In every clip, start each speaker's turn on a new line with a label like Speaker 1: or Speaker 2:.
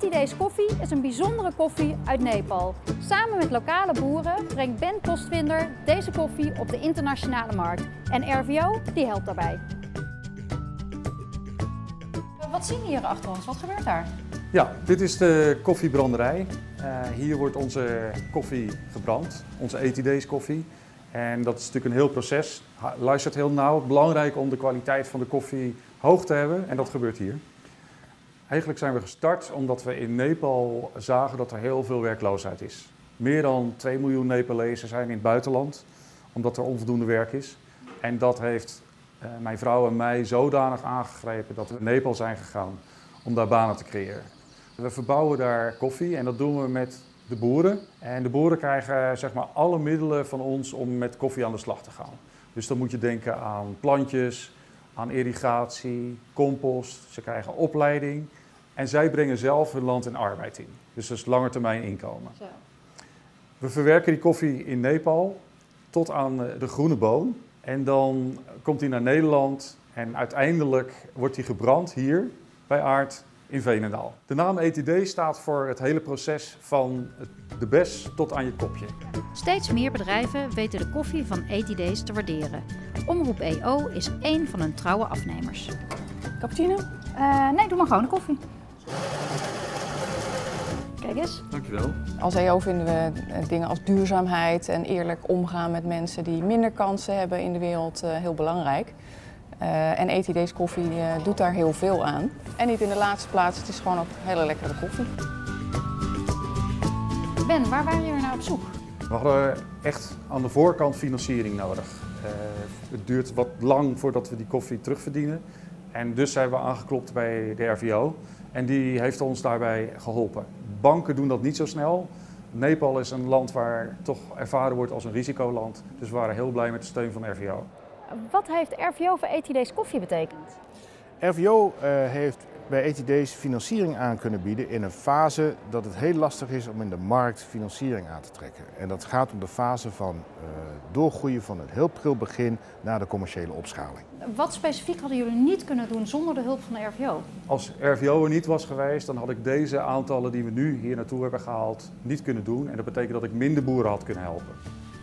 Speaker 1: 80 Days Koffie is een bijzondere koffie uit Nepal. Samen met lokale boeren brengt Ben Kostvinder deze koffie op de internationale markt. En RVO die helpt daarbij. Wat zien we hier achter ons? Wat gebeurt daar?
Speaker 2: Ja, dit is de koffiebranderij. Hier wordt onze koffie gebrand, onze 80 Days koffie. En dat is natuurlijk een heel proces. Luistert heel nauw. Belangrijk om de kwaliteit van de koffie hoog te hebben en dat gebeurt hier. Eigenlijk zijn we gestart omdat we in Nepal zagen dat er heel veel werkloosheid is. Meer dan 2 miljoen Nepalezen zijn in het buitenland, omdat er onvoldoende werk is. En dat heeft mijn vrouw en mij zodanig aangegrepen dat we naar Nepal zijn gegaan om daar banen te creëren. We verbouwen daar koffie en dat doen we met de boeren. En de boeren krijgen zeg maar alle middelen van ons om met koffie aan de slag te gaan. Dus dan moet je denken aan plantjes, aan irrigatie, compost. Ze krijgen opleiding en zij brengen zelf hun land en arbeid in. Dus dat is langetermijn inkomen. Zo. We verwerken die koffie in Nepal tot aan de groene boon. En dan komt die naar Nederland en uiteindelijk wordt die gebrand hier bij Aert in Veenendaal. De naam 80 Days staat voor het hele proces van de bes tot aan je kopje.
Speaker 1: Steeds meer bedrijven weten de koffie van 80 Days te waarderen. Omroep EO is één van hun trouwe afnemers. Cappuccino? Nee, doe maar gewoon een koffie. Kijk eens.
Speaker 2: Dankjewel.
Speaker 3: Als EO vinden we dingen als duurzaamheid en eerlijk omgaan met mensen die minder kansen hebben in de wereld heel belangrijk. En 80 Days koffie doet daar heel veel aan. En niet in de laatste plaats, het is gewoon ook hele lekkere koffie.
Speaker 1: Ben, waar waren jullie nou op zoek?
Speaker 2: We hadden echt aan de voorkant financiering nodig. Het duurt wat lang voordat we die koffie terugverdienen. En dus zijn we aangeklopt bij de RVO en die heeft ons daarbij geholpen. Banken doen dat niet zo snel. Nepal is een land waar toch ervaren wordt als een risicoland. Dus we waren heel blij met de steun van de RVO.
Speaker 1: Wat heeft RVO voor 80 Days koffie betekend?
Speaker 4: RVO heeft bij 80 Days financiering aan kunnen bieden in een fase dat het heel lastig is om in de markt financiering aan te trekken. En dat gaat om de fase van doorgroeien van het heel pril begin naar de commerciële opschaling.
Speaker 1: Wat specifiek hadden jullie niet kunnen doen zonder de hulp van de RVO?
Speaker 2: Als RVO er niet was geweest, dan had ik deze aantallen die we nu hier naartoe hebben gehaald niet kunnen doen. En dat betekent dat ik minder boeren had kunnen helpen.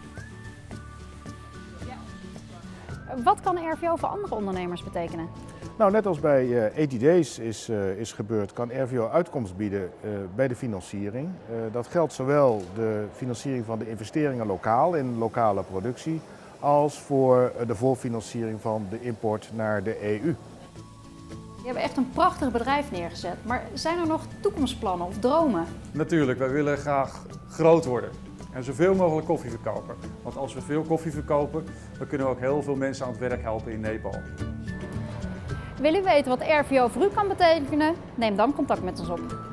Speaker 1: Wat kan RVO voor andere ondernemers betekenen?
Speaker 4: Nou, net als bij 80 Days is gebeurd, kan RVO uitkomst bieden bij de financiering. Dat geldt zowel de financiering van de investeringen lokaal in lokale productie, als voor de voorfinanciering van de import naar de EU.
Speaker 1: Je hebt echt een prachtig bedrijf neergezet, maar zijn er nog toekomstplannen of dromen?
Speaker 2: Natuurlijk, wij willen graag groot worden en zoveel mogelijk koffie verkopen. Want als we veel koffie verkopen, dan kunnen we ook heel veel mensen aan het werk helpen in Nepal.
Speaker 1: Wil u weten wat RVO voor u kan betekenen? Neem dan contact met ons op.